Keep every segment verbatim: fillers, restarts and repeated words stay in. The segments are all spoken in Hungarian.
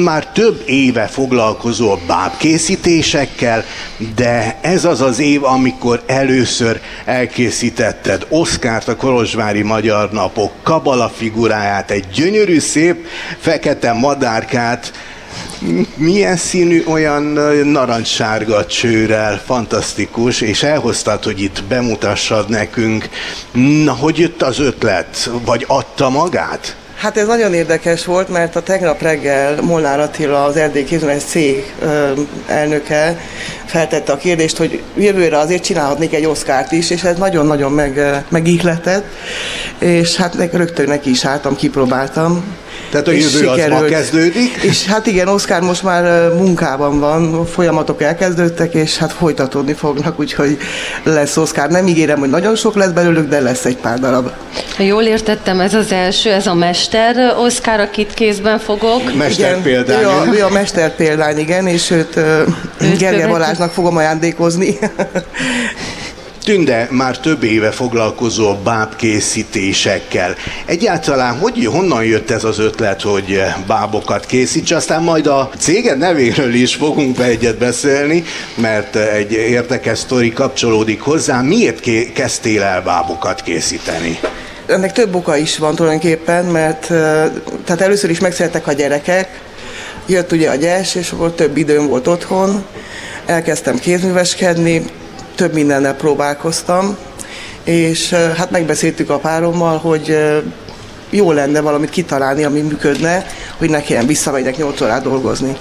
már több éve foglalkozol bábkészítésekkel, de ez az az év, amikor először elkészítetted Oszkárt, a Kolozsvári Magyar Napok Kabala figuráját, egy gyönyörű, szép, fekete madárkát. Milyen színű? Olyan narancssárga csőrrel, fantasztikus, és elhoztad, hogy itt bemutassad nekünk. Na, hogy jött az ötlet? Vagy adta magát? Hát ez nagyon érdekes volt, mert a tegnap reggel Molnár Attila, az Erdélyi Kézműves Cég elnöke feltette a kérdést, hogy jövőre azért csinálhatnék egy Oszkárt is, és ez nagyon-nagyon meg, megihletett, és hát rögtön neki is álltam, kipróbáltam. Tehát a jövő az ma kezdődik? És hát igen, Oszkár most már munkában van, folyamatok elkezdődtek, és hát folytatódni fognak, úgyhogy lesz Oszkár. Nem ígérem, hogy nagyon sok lesz belőlük, de lesz egy pár darab. Ha jól értettem, ez az első, ez a mester Oszkár, akit kézben fogok. Mester példány. Ő a, ő a mester példány, igen, és őt, őt Gergely Balázsnak fogom ajándékozni. Tünde, már több éve foglalkozol bábkészítésekkel. Egyáltalán hogy, honnan jött ez az ötlet, hogy bábokat készíts? Aztán majd a céged nevéről is fogunk be egyet beszélni, mert egy érdekes sztori kapcsolódik hozzá. Miért ké- kezdtél el bábokat készíteni? Ennek több oka is van tulajdonképpen, mert tehát először is megszülettek a gyerekek, jött ugye a gyes, és akkor több időm volt otthon, elkezdtem kézműveskedni, több mindennel próbálkoztam, és hát megbeszéltük a párommal, hogy jó lenne valamit kitalálni, ami működne, hogy ne kelljen visszamegyek nyolc órát dolgozni.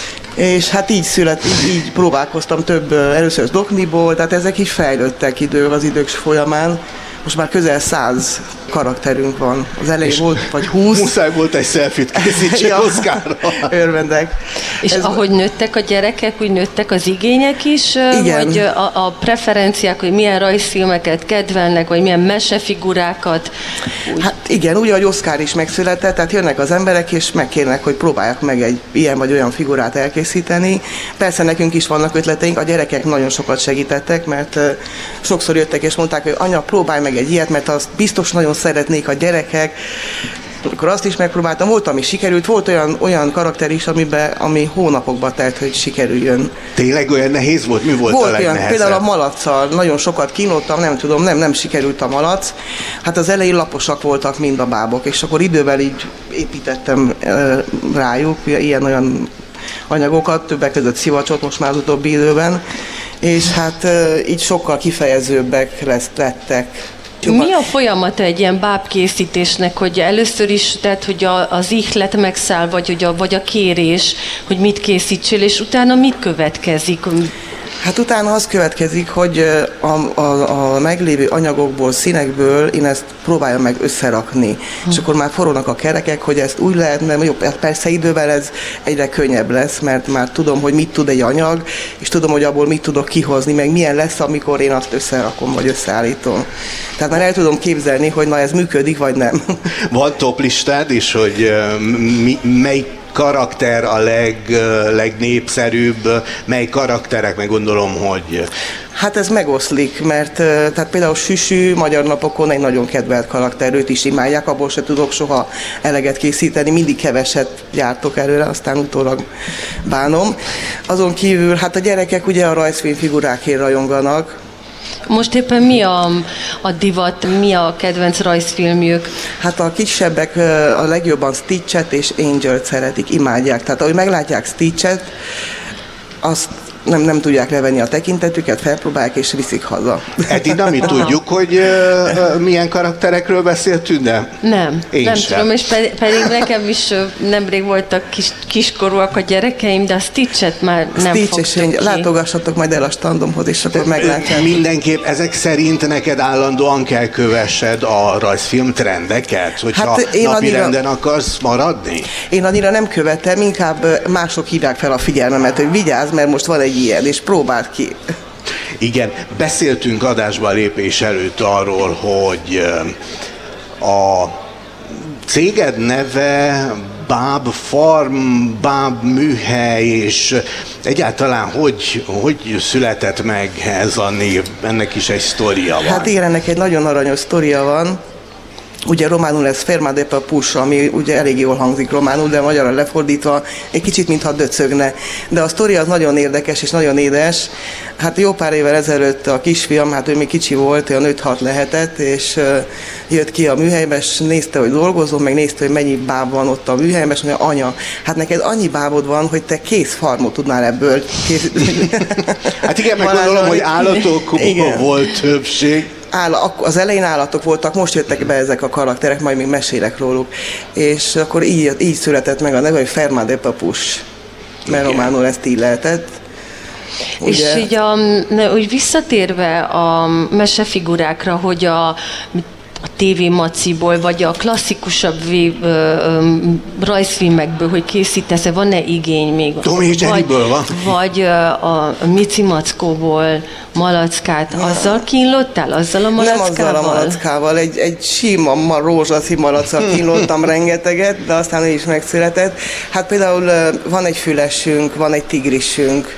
És hát így szület, így, így próbálkoztam több, először dokniból, tehát ezek is fejlődtek idő az idők folyamán. Most már közel száz karakterünk van. Az elején volt, vagy húsz. Muszáj volt egy selfie-t készítsék ja, Oszkárra. Örvendek. És ez ahogy nőttek a gyerekek, úgy nőttek az igények is? Igen. Vagy a, a preferenciák, hogy milyen rajzfilmeket kedvelnek, vagy milyen mesefigurákat? Úgy... Hát igen, úgy, ahogy Oszkár is megszületett, tehát jönnek az emberek, és megkérnek, hogy próbálják meg egy ilyen vagy olyan figurát elkészíteni. Persze nekünk is vannak ötleteink, a gyerekek nagyon sokat segítettek, mert sokszor jöttek és mondták, hogy anya, próbálj meg egy ilyet, mert azt biztos nagyon szeretnék a gyerekek. Akkor azt is megpróbáltam, volt, ami sikerült, volt olyan, olyan karakter is, amiben, ami hónapokba telt, hogy sikerüljön. Tényleg olyan nehéz volt? Mi volt, volt a legnehezebb? Olyan, például a malacccal nagyon sokat kínlottam, nem tudom, nem, nem sikerült a malac. Hát az elején laposak voltak mind a bábok, és akkor idővel így építettem e, rájuk ilyen-olyan anyagokat, többek között szivacsot most már az utóbbi időben, és hát e, így sokkal kifejezőbbek lesz, lettek. Mi a folyamata egy ilyen bábkészítésnek, hogy először is, tehát, hogy a, az ihlet megszáll, vagy, hogy a, vagy a kérés, hogy mit készítsél, és utána mit következik? Hát utána az következik, hogy a, a, a meglévő anyagokból, színekből én ezt próbáljam meg összerakni. Hm. És akkor már forognak a kerekek, hogy ezt úgy lehet, mert jó, persze idővel ez egyre könnyebb lesz, mert már tudom, hogy mit tud egy anyag, és tudom, hogy abból mit tudok kihozni, meg milyen lesz, amikor én azt összerakom, vagy összeállítom. Tehát már el tudom képzelni, hogy na ez működik, vagy nem. Van toplistád is, hogy mi, melyik karakter a leg, legnépszerűbb, mely karakterek, meg gondolom, hogy... Hát ez megoszlik, mert tehát például Süsű Magyar Napokon egy nagyon kedvelt karakter, őt is imádják, abból se tudok soha eleget készíteni, mindig keveset gyártok előre, aztán utólag bánom. Azon kívül, hát a gyerekek ugye a rajzfilmfigurákért rajonganak. Most éppen mi a, a divat, mi a kedvenc rajzfilmjük? Hát a kisebbek a legjobban Stitchet és Angelt szeretik, imádják. Tehát ahogy meglátják Stitchet, azt nem, nem tudják levenni a tekintetüket, felpróbálják és viszik haza. Edina, mi tudjuk, hogy uh, milyen karakterekről beszéltünk, de nem, én nem sem. tudom, és pedig, pedig nekem is nemrég voltak kis, kiskorúak a gyerekeim, de a Stitchet már nem Stitch fogtam ki. Látogassatok majd el a standomhoz, és akkor meglátják. Mindenképp ezek szerint neked állandóan kell kövessed a rajzfilm trendeket, hogyha hát napirenden annyira... akarsz maradni? Én annyira nem követem, inkább mások hívják fel a figyelmemet, hogy vigyázz, mert most van egy ilyen, és próbáld ki. Igen, beszéltünk adásban lépés előtt arról, hogy a céged neve Báb Farm, Báb Műhely, és egyáltalán hogy, hogy született meg ez a név? Ennek is egy sztoria van. Hát igen, ennek egy nagyon aranyos sztoria van. Ugye románul ez ferma de papus, ami ugye elég jól hangzik románul, de magyarra lefordítva egy kicsit mintha döcögne. De a sztori az nagyon érdekes és nagyon édes. Hát jó pár évvel ezelőtt a kisfiam, hát ő még kicsi volt, olyan öt-hat lehetett, és jött ki a műhelybe, és nézte, hogy dolgozom, meg nézte, hogy mennyi báb van ott a műhelyben, és mondja, anya, hát neked annyi bábod van, hogy te kész farmot tudnál ebből készíteni. Hát igen, meg gondolom, hogy állatok volt többség. Az elején állatok voltak, most jöttek be ezek a karakterek, majd még mesélek róluk. És akkor így, így született meg a neve, hogy ferma de papus, mert románul ezt így lehetett. Ugye? És így a, úgy visszatérve a mesefigurákra, hogy a a té vé Maciból, vagy a klasszikusabb vé, ö, ö, rajzfilmekből, hogy készítesz-e, van-e igény még? Tom és Jerryből van. Vagy ö, a Mici Mackóból malackát, azzal kínlottál? Azzal a malackával? Nem azzal a malackával, egy, egy sima ma, rózsaszín malaccal kínlottam rengeteget, de aztán ő is megszületett. Hát például van egy fülesünk, van egy tigrisünk,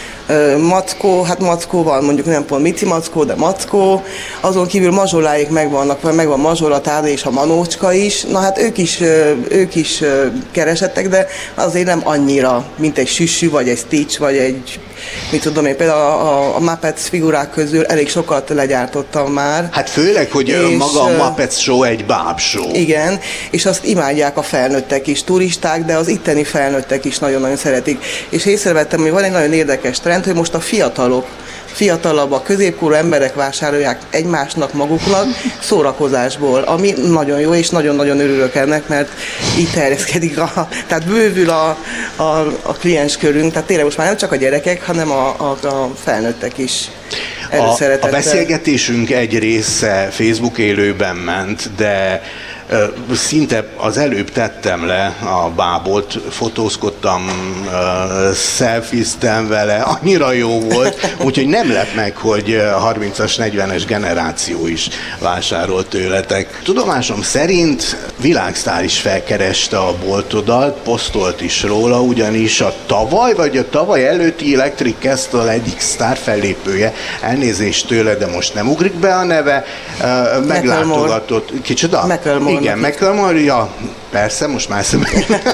Mackó, hát Mackó van, mondjuk nem pont Mici Mackó, de Mackó, azon kívül mazsoláik megvannak, vagy megvan Mazsola, Táda és a Manócska is, na hát ők is, ők is keresettek, de azért nem annyira, mint egy Süssü, vagy egy Stitch, vagy egy, mit tudom én, például a, a Muppets figurák közül elég sokat legyártottam már. Hát főleg, hogy és, maga a Muppets show egy báb show. Igen, és azt imádják a felnőttek is, turisták, de az itteni felnőttek is nagyon-nagyon szeretik. És észrevettem, hogy van egy nagyon érdekes trend, hogy most a fiatalok, fiatalabb, a középkorú emberek vásárolják egymásnak, maguknak szórakozásból, ami nagyon jó, és nagyon-nagyon örülök ennek, mert így terjeszkedik, a, tehát bővül a, a, a klienskörünk, tehát tényleg most már nem csak a gyerekek, hanem a, a, a felnőttek is. A, a beszélgetésünk egy része Facebook élőben ment, de uh, szinte az előbb tettem le a bábot, fotózkodtam, uh, szelfiztem vele, annyira jó volt, úgyhogy nem lep meg, hogy harmincas, negyvenes generáció is vásárolt tőletek. Tudomásom szerint világsztár is felkereste a boltodat, posztolt is róla, ugyanis a tavaly, vagy a tavaly előtti Electric Castle egyik sztár fellépője, elnézést tőle, de most nem ugrik be a neve, uh, meglátogatott, kicsoda? Macklemore. Igen, Macklemore, ja, persze, most már szemben.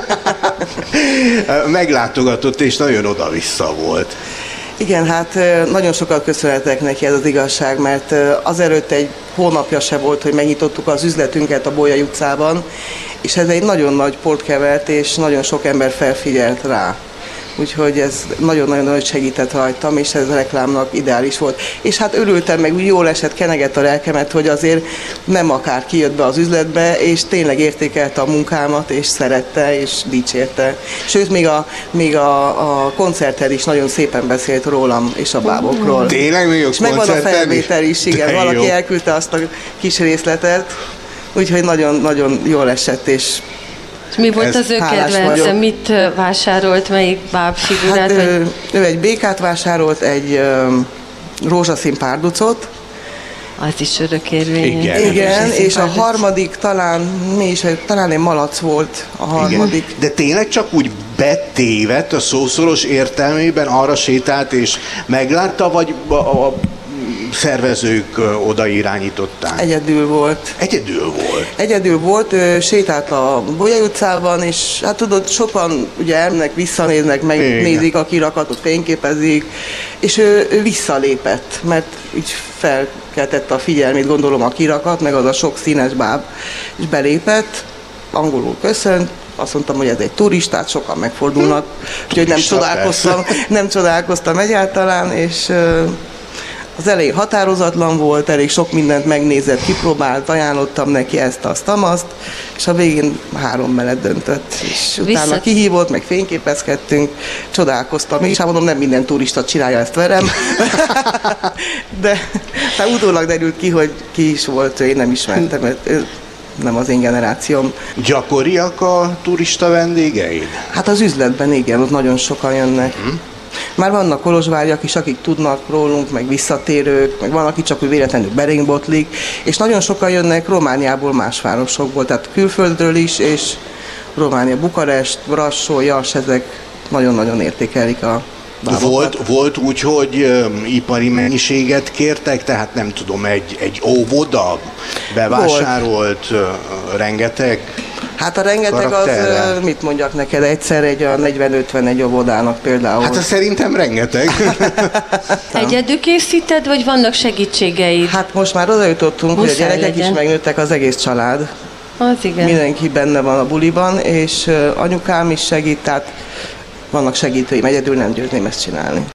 Meglátogatott, és nagyon oda-vissza volt. Igen, hát nagyon sokat köszönhetek neki, ez az igazság, mert azelőtt egy hónapja se volt, hogy megnyitottuk az üzletünket a Bolyai utcában, és ez egy nagyon nagy port kevert, és nagyon sok ember felfigyelt rá. Úgyhogy ez nagyon-nagyon nagy segített rajtam, és ez a reklámnak ideális volt. És hát örültem, meg úgy jól esett, kenegett a lelkemet, hogy azért nem akár kijött be az üzletbe, és tényleg értékelte a munkámat, és szerette, és dicsérte. Sőt, még a, még a, a koncerten is nagyon szépen beszélt rólam, és a bábokról. Tényleg még a és megvan a felvétel is, igen, de valaki jó. elküldte azt a kis részletet, úgyhogy nagyon-nagyon jól esett, és mi volt az ő kedvence? Mit vásárolt, melyik bábfigurát? Hát ő, ő egy békát vásárolt, egy ö, rózsaszín párducot. Az is örökérvényes. Igen, Igen és a harmadik talán, mi is, talán egy malac volt a harmadik. Igen. De tényleg csak úgy betévedt a szószoros értelmében, arra sétált és meglátta, vagy a, a szervezők oda irányították? Egyedül volt. Egyedül volt? Egyedül volt, ő sétált a Bolyai utcában, és hát tudod, sokan ugye elmennek, visszanéznek, megnézik a kirakatot, fényképezik, és ő, ő visszalépett, mert így felkeltette a figyelmét, gondolom a kirakat, meg az a sok színes báb, és belépett, angolul köszönt, azt mondtam, hogy ez egy turistát, sokan megfordulnak, úgyhogy nem csodálkoztam, nem csodálkoztam egyáltalán, és az elején határozatlan volt, elég sok mindent megnézett, kipróbált, ajánlottam neki ezt, azt, amazt, és a végén három mellett döntött. És utána Visszat... kihívott, meg fényképezkedtünk, csodálkoztam. És hát mondom, nem minden turista csinálja ezt velem. De hát utólag derült ki, hogy ki is volt, én nem ismertem, mert nem az én generációm. Gyakoriak a turista vendégeid? Hát az üzletben igen, ott nagyon sokan jönnek. Hmm. Már vannak kolozsvárjak is, akik tudnak rólunk, meg visszatérők, meg van, aki csak úgy véletlenül belénk botlik, és nagyon sokan jönnek Romániából, más városokból, tehát külföldről is, és Románia, Bukarest, Brassó, Jas, ezek nagyon-nagyon értékelik a Volt, volt úgy, hogy ö, ipari mennyiséget kértek, tehát nem tudom, egy, egy óvoda bevásárolt ö, rengeteg Hát a rengeteg karakterre. Az, mit mondjak neked, egyszer egy a negyven-ötven óvodának például. Hát az szerintem rengeteg. Egyedül készíted, vagy vannak segítségeid? Hát most már oda jutottunk, Muszáj hogy a gyerekek legyen. Is megnőttek, az egész család. Az igen. Mindenki benne van a buliban, és anyukám is segít, tehát vannak segítőim, egyedül nem győzném ezt csinálni.